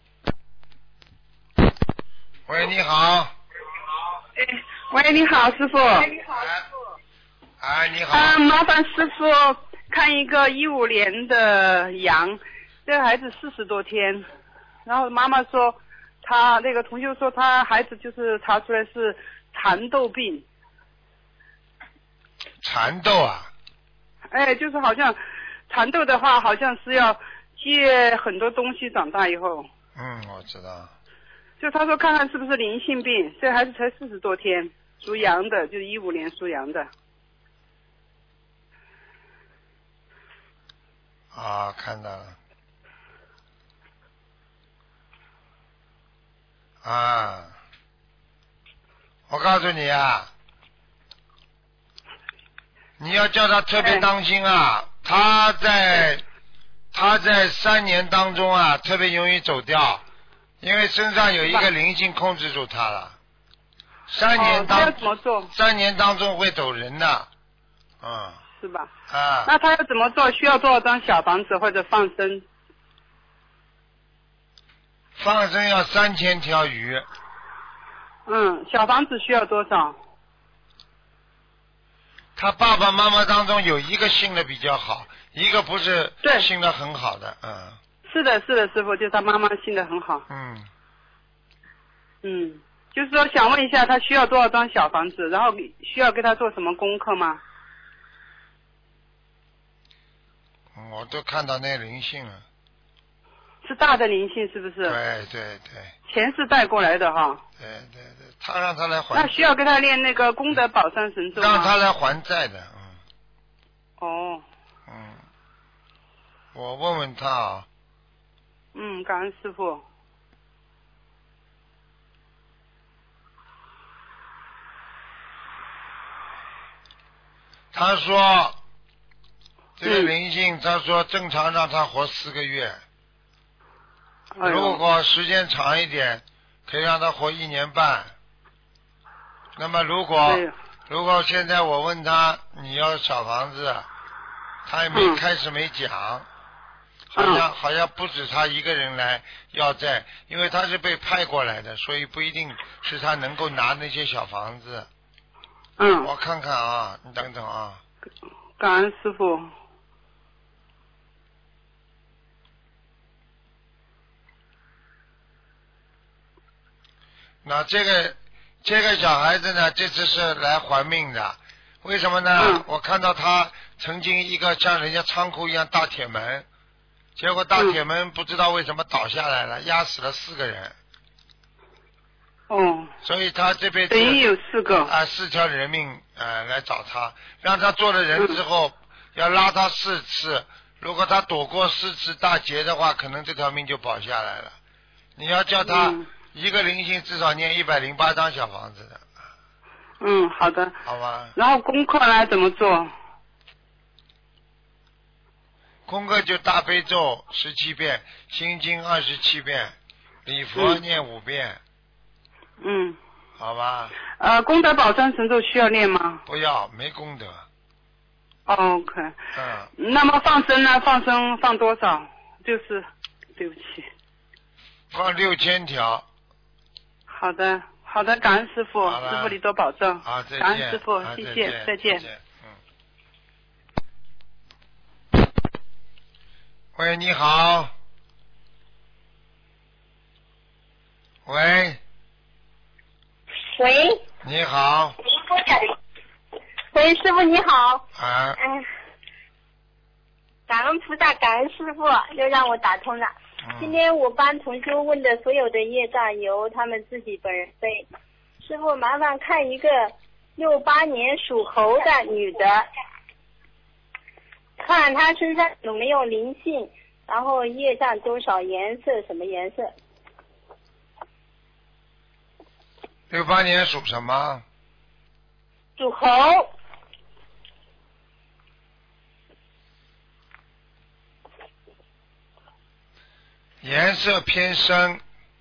见。喂，你好。 哎，喂，你好，师傅。 哎，哎，你好。 啊，麻烦师傅看一个一五年的羊，这个孩子四十多天，然后妈妈说，他那个同学说他孩子就是查出来是蚕豆病。 蚕豆啊？ 哎，就是好像蚕豆的话，好像是要借很多东西，长大以后。 嗯，我知道。 就他说看看是不是灵性病，这孩子才四十多天，属羊的，就是一五年属羊的。 啊，看到了。啊，我告诉你啊，你要叫他特别当心啊，他在他在三年当中啊，特别容易走掉，因为身上有一个灵性控制住他了。三年当、 哦、他要怎么做？ 三年当中会走人的，嗯。 是吧？ 啊。 那他要怎么做？需要多少张小房子或者放生？ 放生要三千条鱼。 嗯，小房子需要多少？ 他爸爸妈妈当中有一个信的比较好，一个不是信的很好的，嗯。 是的，是的，师傅，就是他妈妈信的很好。 嗯。 嗯，就是说想问一下，他需要多少张小房子，然后需要给他做什么功课吗？ 我都看到那灵性了。 是大的灵性是不是？ 对对对。 前世带过来的哈。 对对对，他让他来还。 那需要给他练那个功德宝山神咒吗？ 让他来还债的，嗯。 哦。 嗯。我问问他啊。 嗯，感恩师父。 他说。这个灵性，他说正常让他活四个月， 哎、 如果时间长一点，可以让他活一年半。那么如果、哎、如果现在我问他你要小房子，他也没、嗯、开始没讲，好像、嗯、好像不止他一个人来要债，因为他是被派过来的，所以不一定是他能够拿那些小房子。 嗯， 我看看啊，你等等啊。 感恩师父。 那这个这个小孩子呢，这次是来还命的，为什么呢？ 嗯、 我看到他曾经一个像人家仓库一样大铁门，结果大铁门不知道为什么倒下来了，压死了四个人。 哦。 所以他这辈子等于有四个啊，四条人命呃来找他，让他做了人之后、嗯、要拉他四次，如果他躲过四次大劫的话，可能这条命就保下来了。你要叫他。嗯一个灵性至少念一百零八张小房子的。 嗯，好的。 好吧。 然后功课呢怎么做？ 功课就大悲咒十七遍，心经二十七遍，礼佛念五遍。 嗯。 好吧。 呃，功德宝山神咒需要念吗？ 不要，没功德。 OK。 嗯。 那么放生呢？放生放多少？就是，对不起。 放六千条。 好的，好的，感恩师傅，师傅你多保重。 好，再见。 感恩师傅，谢谢，再见。 嗯。喂，你好。喂。 喂。 你好。 喂，师傅你好。 啊。 嗯。感恩菩萨，感恩师傅，又让我打通了。今天我帮同修问的所有的业障由他们自己本人背。师父麻烦看一个六八年属猴的女的， 看他身上有没有灵性，然后业障多少，颜色什么颜色？ 六八年属什么？ 属猴。 颜色偏深。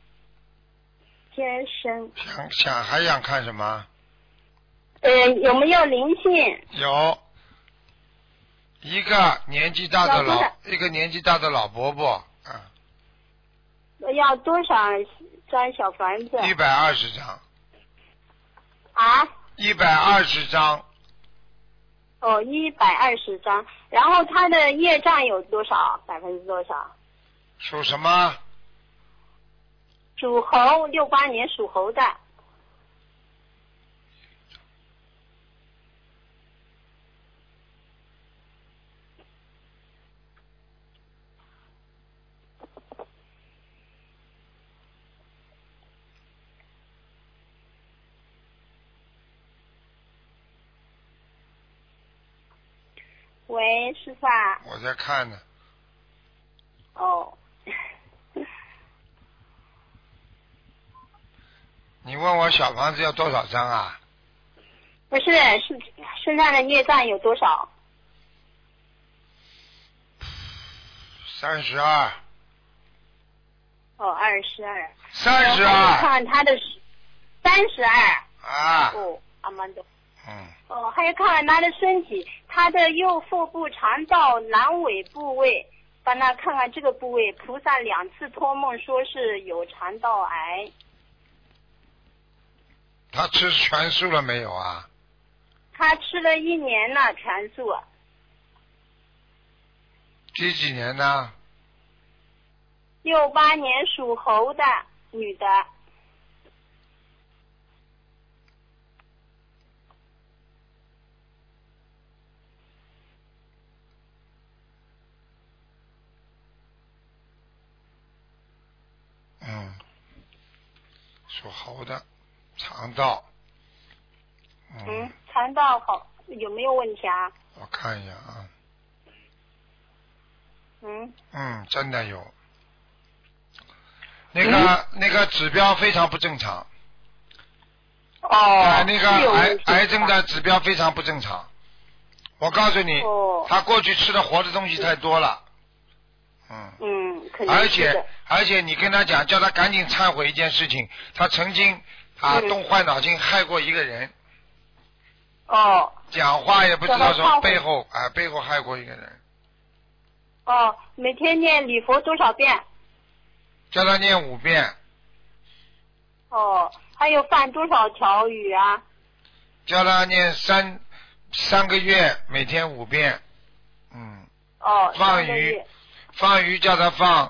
偏深。 想想还想看什么？ 呃，有没有灵性？ 有。一个年纪大的老，一个年纪大的老伯伯，啊。 要多少张小房子？ 一百二十张。 啊？ 一百二十张。 哦，一百二十张。然后他的业障有多少？百分之多少？ 属什么？ 属猴，六八年属猴的。喂，师傅啊。 我在看呢。 哦。 你问我小房子要多少张啊？ 不是，是身上的业障有多少？ 三十二。 哦，二十二。 三十二。 看他的三十二。 啊。 哦，阿曼多。 嗯。 哦，还有看看他的身体，他的右腹部肠道阑尾部位，帮他看看这个部位，菩萨两次托梦说是有肠道癌。 他吃全素了没有啊？ 他吃了一年了全素。 几几年呢？ 六八年属猴的女的。 嗯，属猴的，肠道。 嗯, 嗯，肠道好有没有问题啊？ 我看一下啊。 嗯。 嗯，真的有。那个、嗯、那个指标非常不正常。 哦。 呃、那个癌癌症的指标非常不正常。我告诉你， 哦、 他过去吃的活的东西太多了。嗯。 嗯，肯定是的。 而且而且你跟他讲，叫他赶紧忏悔一件事情，他曾经啊、嗯、动坏脑筋害过一个人。 哦。 讲话也不知道说背后啊、呃、背后害过一个人。 哦，每天念礼佛多少遍？ 叫他念五遍。 哦，还有放多少条鱼啊？ 叫他念三三个月，每天五遍。嗯。 哦。 放鱼，放鱼叫他放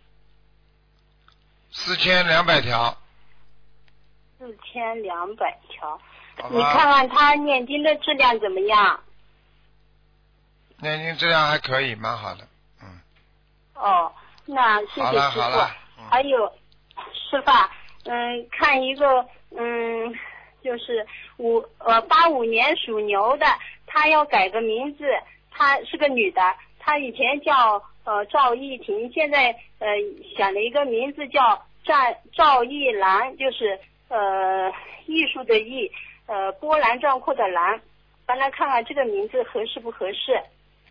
四千两百条。 四千两百条。你看看他念经的质量怎么样？ 念经质量还可以，蛮好的。嗯。 哦，那谢谢师傅。 好了好了。 嗯、还有师傅，嗯，看一个，嗯，就是五呃八五年属牛的，她要改个名字，她是个女的，她以前叫呃赵艺婷，现在呃想了一个名字叫赵赵艺兰，就是呃艺术的艺。呃，波澜壮阔的澜，帮他看看这个名字合适不合适？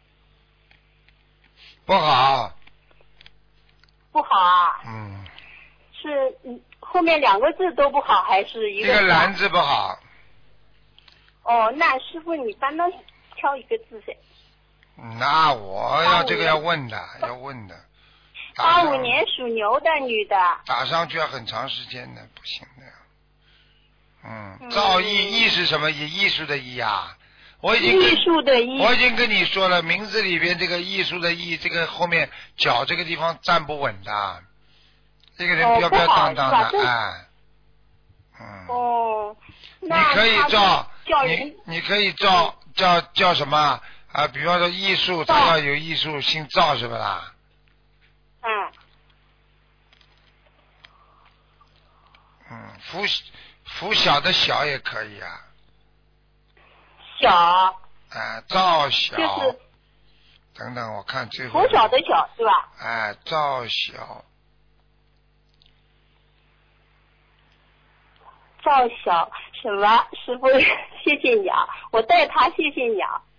不好。 不好啊。 嗯。 是嗯，后面两个字都不好，还是一个？ 这个兰字不好。 哦，那师傅你帮他挑一个字噻。 那我要这个要问的，要问的。 八五年属牛的女的。 打上去要很长时间的，不行的。嗯，造诣艺是什么艺？艺术的艺啊！我已经艺术的艺， 我已经跟你说了，名字里边这个艺术的艺，这个后面脚这个地方站不稳的，这个人标标当当的，哎，嗯。 哦。 你可以照，你你可以照叫叫什么啊？比方说艺术，他要有艺术，姓赵是不啦？ 嗯。 嗯，福。拂晓的晓也可以啊。 小。 啊，赵晓。 就是。 等等，我看最后。 拂晓的晓是吧？ 哎，赵晓。 赵晓什么？师傅，谢谢你啊，我带他，谢谢你啊。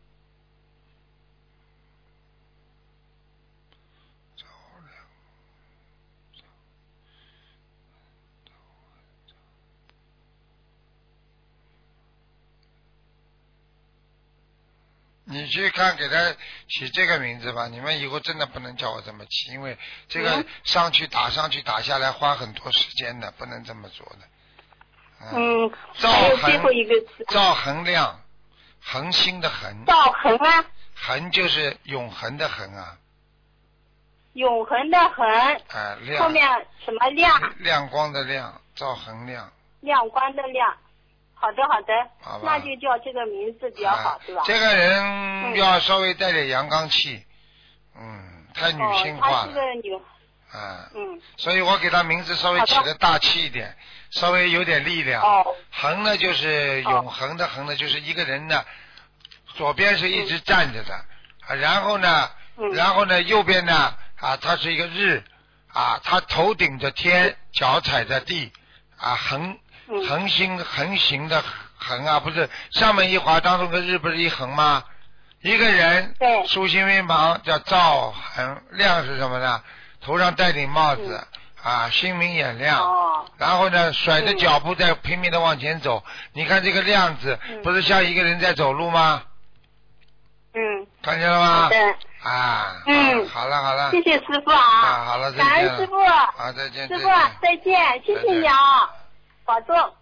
你去看给他起这个名字吧，你们以后真的不能叫我这么起，因为这个上去打上去打下来花很多时间的，不能这么做的。 嗯， 赵还有最后一个字。 赵恒亮，恒星的恒。 赵恒啊。 恒就是永恒的恒啊。 永恒的恒。 啊，亮。 后面什么亮？ 亮光的亮，赵恒亮。 亮光的亮。好的好的， 好吧， 那就叫这个名字比较好，对吧？ 这个人要稍微带点阳刚气，嗯，太女性化了。 哦，她是个女。 啊， 嗯。 所以我给他名字稍微起的大气一点，稍微有点力量。 哦。 恒呢就是永恒的恒呢，就是一个人呢，左边是一直站着的，啊，然后呢，然后呢右边呢啊，它是一个日，啊，他头顶着天，脚踩着地，啊，恒。恒星横行的横啊，不是上面一划当中个日不是一横吗？一个人， 对， 竖心边旁叫赵恒亮是什么呢？头上戴顶帽子、嗯、啊，心明眼亮、哦、然后呢甩着脚步在拼命的往前走、嗯、你看这个亮字、嗯、不是像一个人在走路吗？ 嗯， 看见了吗？ 对， 啊， 嗯， 好了好了， 谢谢师傅啊， 啊好了，再见， 感恩师傅， 好再见， 师傅再见，谢谢你啊，保重。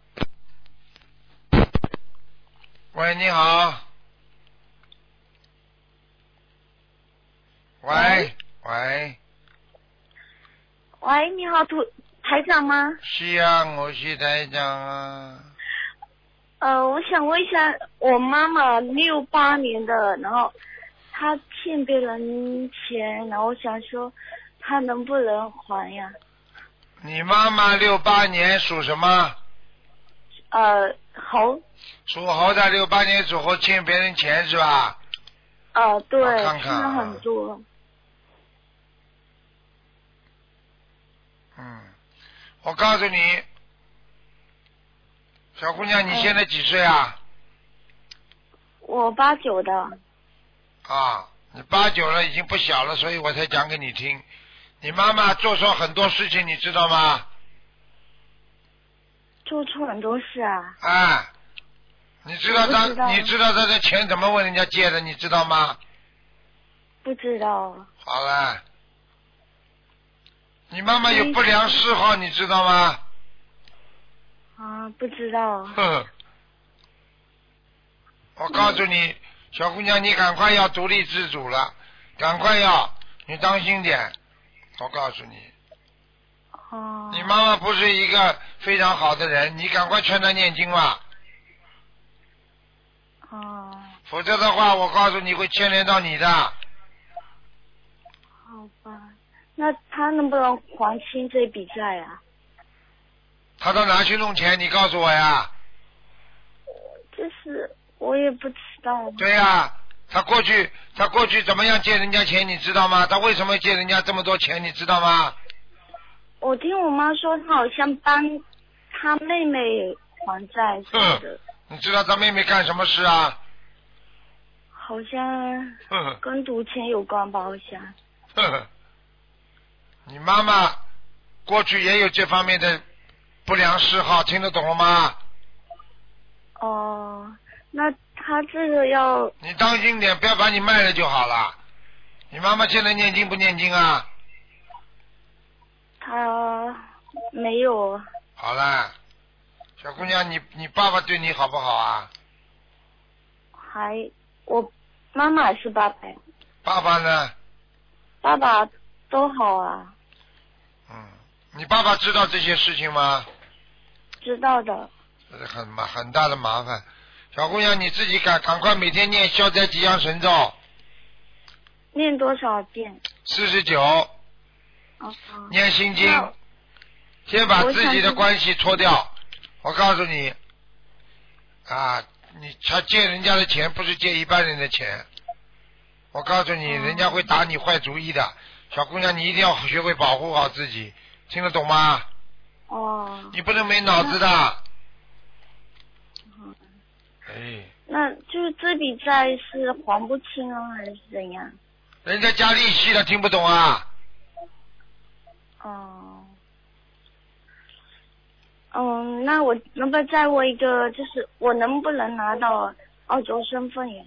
喂，你好。喂喂。 喂，你好，土台长吗？ 是啊，我是台长啊。 呃，我想问一下，我妈妈六八年的，然后她欠别人钱，然后我想说，她能不能还呀？ 你妈妈六八年属什么？ 呃，猴。 属猴的，六八年属猴，欠别人钱是吧？ 哦、呃，对， 看看、啊、 欠了很多。 嗯，我告诉你，小姑娘，你现在几岁啊？ 我八九的。 啊，你八九了，已经不小了，所以我才讲给你听。你妈妈做错很多事情，你知道吗？ 做错很多事啊。 啊，你知道他，你知道他的钱怎么问人家借的，你知道吗？ 不知道。 好了，你妈妈有不良嗜好，你知道吗？ 啊，不知道。 哼，我告诉你，小姑娘，你赶快要独立自主了，赶快要，你当心点。我告诉你。 哦。 你妈妈不是一个非常好的人，你赶快劝她念经吧。 哦。 否则的话，我告诉你会牵连到你的。 好吧，那他能不能还清这笔债啊？ 他到哪去弄钱？你告诉我呀。 这是我也不知道。 对呀、啊，他过去他过去怎么样借人家钱，你知道吗？他为什么借人家这么多钱，你知道吗？ 我听我妈说，他好像帮他妹妹还债什么的。 你知道他妹妹干什么事啊？ 好像跟赌钱有关吧，好像。 呵呵，你妈妈过去也有这方面的不良嗜好，听得懂了吗？ 哦，那他这个要…… 你当心点，不要把你卖了就好了。你妈妈现在念经不念经啊？ 他没有。 好了，小姑娘，你你爸爸对你好不好啊？ 还，我妈妈是爸爸。 爸爸呢？ 爸爸都好啊。 嗯，你爸爸知道这些事情吗？ 知道的。 这是很麻很大的麻烦，小姑娘你自己赶赶快每天念消灾吉祥神咒。 念多少遍？ 四十九。 哦。 念心经，先把自己的关系脱掉。我告诉你，啊，你他借人家的钱不是借一般人的钱。 我告诉你，人家会打你坏主意的，小姑娘，你一定要学会保护好自己，听得懂吗？ 哦。 你不能没脑子的。 嗯。 哎。 那就是这笔债是还不清啊，还是怎样？ 人家加利息的，听不懂啊？ 哦。嗯，那我能不能再问一个，就是我能不能拿到澳洲身份呀？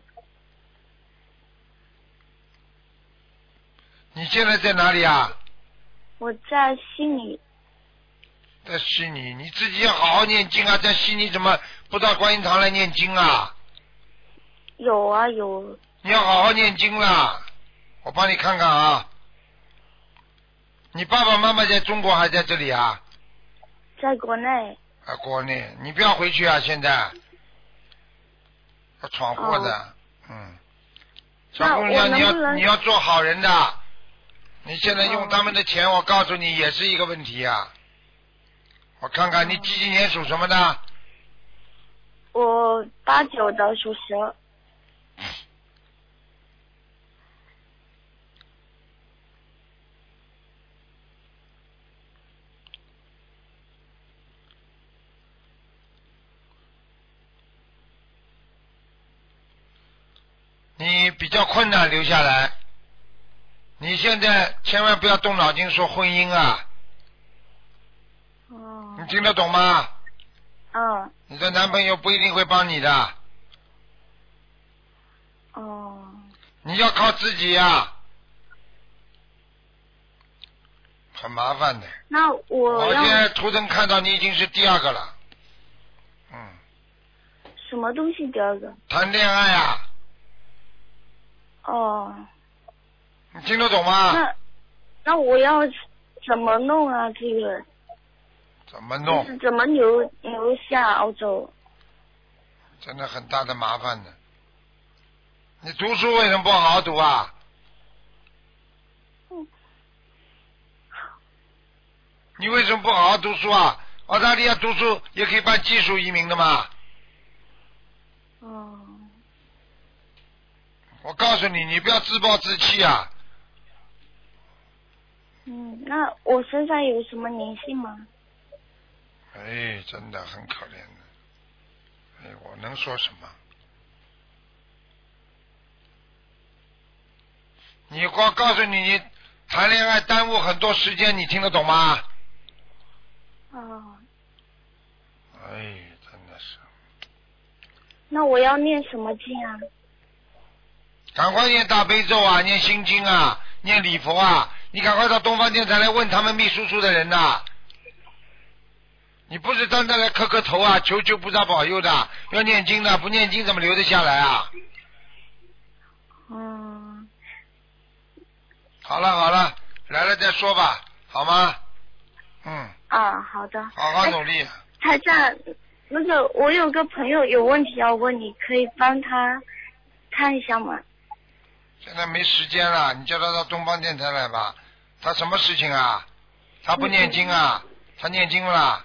你现在在哪里啊？ 我在悉尼。 在悉尼，你自己要好好念经啊！在悉尼怎么不到观音堂来念经啊？ 有啊有。 你要好好念经啦！我帮你看看啊。你爸爸妈妈在中国还在这里啊？ 在国内。 啊，国内，你不要回去啊！现在要闯祸的，哦、嗯。小姑娘，你要你要做好人的。你现在用他们的钱，哦、我告诉你也是一个问题啊。我看看你几几年属什么的？ 我八九的属蛇。 你比较困难留下来，你现在千万不要动脑筋说婚姻啊。 哦。 你听得懂吗？ 嗯。 你的男朋友不一定会帮你的。 哦。 你要靠自己呀、啊。很麻烦的。 那我我现在图腾看到你已经是第二个了。嗯。 什么东西第二个？ 谈恋爱啊。 哦。 你听得懂吗？ 那那我要怎么弄啊？这个怎么弄？ 就是怎么留留下澳洲？ 真的很大的麻烦的。你读书为什么不好好读啊？ 嗯。 你为什么不好好读书啊？澳大利亚读书也可以办技术移民的嘛。 哦。 我告诉你，你不要自暴自弃啊。 嗯，那我身上有什么灵性吗？ 哎，真的很可怜的。哎，我能说什么？你光告诉你，你谈恋爱耽误很多时间，你听得懂吗？ 哦。 哎，真的是。 那我要念什么经啊？ 赶快念大悲咒啊，念心经啊，念礼佛啊！你赶快到东方电台来问他们秘书处的人呐、啊！你不是单单来磕磕头啊，求求菩萨保佑的，要念经的，不念经怎么留得下来啊？ 嗯。 好了好了，来了再说吧，好吗？嗯。 啊，好的。 好好努力。 台长，那个我有个朋友有问题要问你，可以帮他看一下吗？ 现在没时间了，你叫他到东方电台来吧。他什么事情啊？他不念经啊？嗯、他念经了。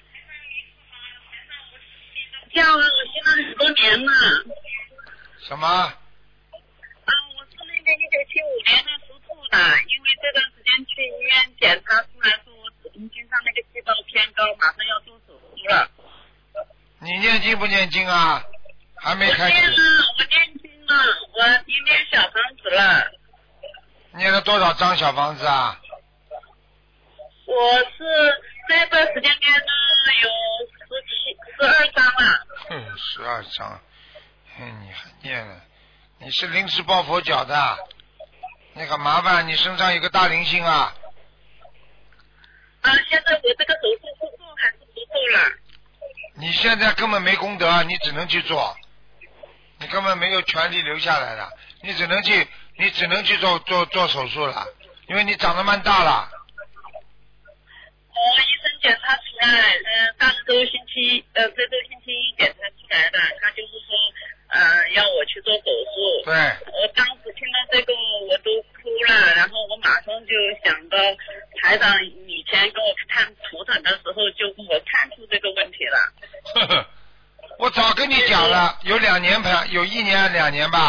这样啊，我信了很多年了。 什么？ 啊，我是那个一九七五年的属兔的，因为这段时间去医院检查出来说我子宫颈上那个细胞偏高，马上要做手术了。 你念经不念经啊？还没开始。 我念了，我念经了，我已经念小房子了。 念了多少张小房子啊？ 我是这段时间念了有十七、十二张了。 哼，十二张，哼，你还念了？你是临时抱佛脚的，你很麻烦，你身上有个大灵性啊。 啊，现在我这个手术是做还是不做了？ 你现在根本没功德，你只能去做，你根本没有权利留下来的，你只能去，你只能去做做做手术了，因为你长得蛮大了。 哦，医生检查出来，嗯、呃，上周星期，呃，这周星期一检查出来的，他就是说，呃，要我去做手术。 对。 我当时听到这个我都哭了，然后我马上就想到台长以前跟我看图腾的时候就跟我看出这个问题了。呵呵， 我早跟你讲了，有两年盘，有一年两年吧。我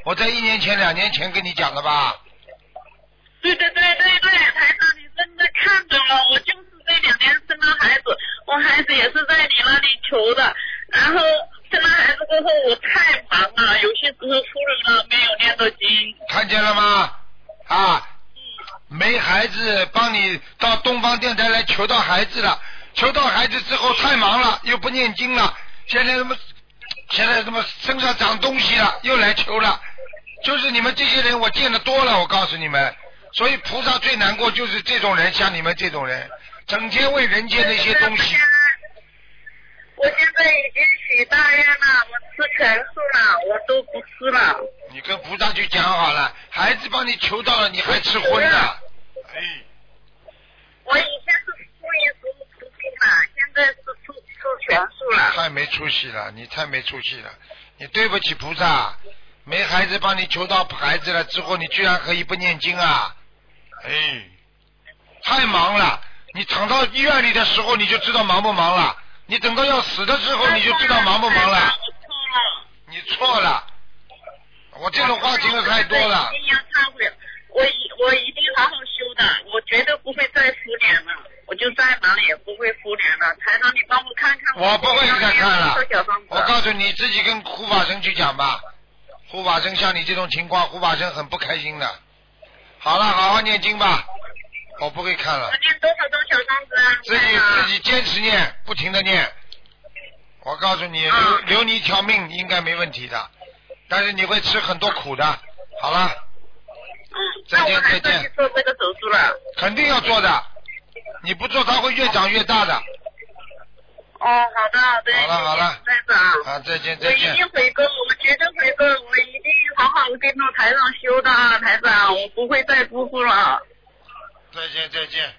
我在一年前、两年前跟你讲了吧？ 对对对对对，台长，你真的看懂了，我就是这两年生了孩子，我孩子也是在你那里求的，然后生了孩子过后我太忙了，有些时候出了没有念到经。 看见了吗？啊，没孩子，帮你到东方电台来求到孩子了，求到孩子之后太忙了，又不念经了，现在什么，现在什么身上长东西了，又来求了，就是你们这些人我见得多了，我告诉你们。所以菩萨最难过就是这种人，像你们这种人，整天为人间的一些东西。 我现在已经许大愿了，我吃全素了，我都不吃了。 你跟菩萨去讲好了，孩子帮你求到了，你还吃荤呢？哎。 我以前是初一十五吃素了，现在是吃吃全素了。 太没出息了，你太没出息了，你对不起菩萨，没孩子帮你求到孩子了之后，你居然可以不念经啊？哎，太忙了！你躺到医院里的时候，你就知道忙不忙了；你等到要死的时候，你就知道忙不忙了。你错了，我这种话听的太多了。 一定要忏悔，我一我一定好好修的，我绝对不会再敷脸了，我就再忙也不会敷脸了。台长，你帮我看看。 我不会再看了。我告诉你，自己跟护法神去讲吧。护法神像你这种情况，护法神很不开心的。好了，好好念经吧，我不会看了。 我念多少张小房子啊？ 自己自己坚持念，不停的念。我告诉你，留留你一条命应该没问题的，但是你会吃很多苦的。好了，再见再见。 那我还是去做这个手术了。 肯定要做的，你不做它会越长越大的。 哦，好的，对。 好了好了， 台长。 啊，再见再见。 我一定回购，我绝对回购，我一定好好跟着台长修的，台长，我不会再辜负了。 再见再见。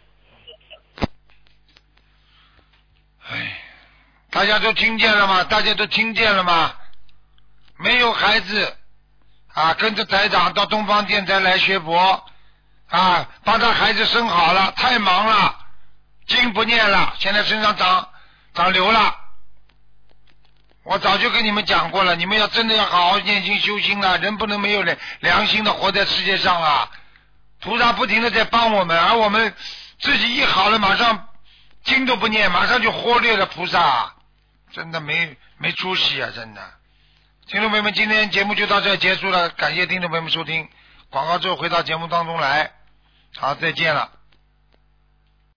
哎，大家都听见了吗？大家都听见了吗？没有孩子啊，跟着台长到东方电台来学佛啊，把他孩子生好了，太忙了，经不念了，现在身上长长瘤了。我早就跟你们讲过了，你们要真的要好好念经修心了，人不能没有良良心的活在世界上啊！菩萨不停的在帮我们，而我们自己一好了，马上经都不念，马上就忽略了菩萨，真的没没出息啊！真的，听众朋友们，今天节目就到这结束了，感谢听众朋友们收听，广告之后回到节目当中来，好，再见了。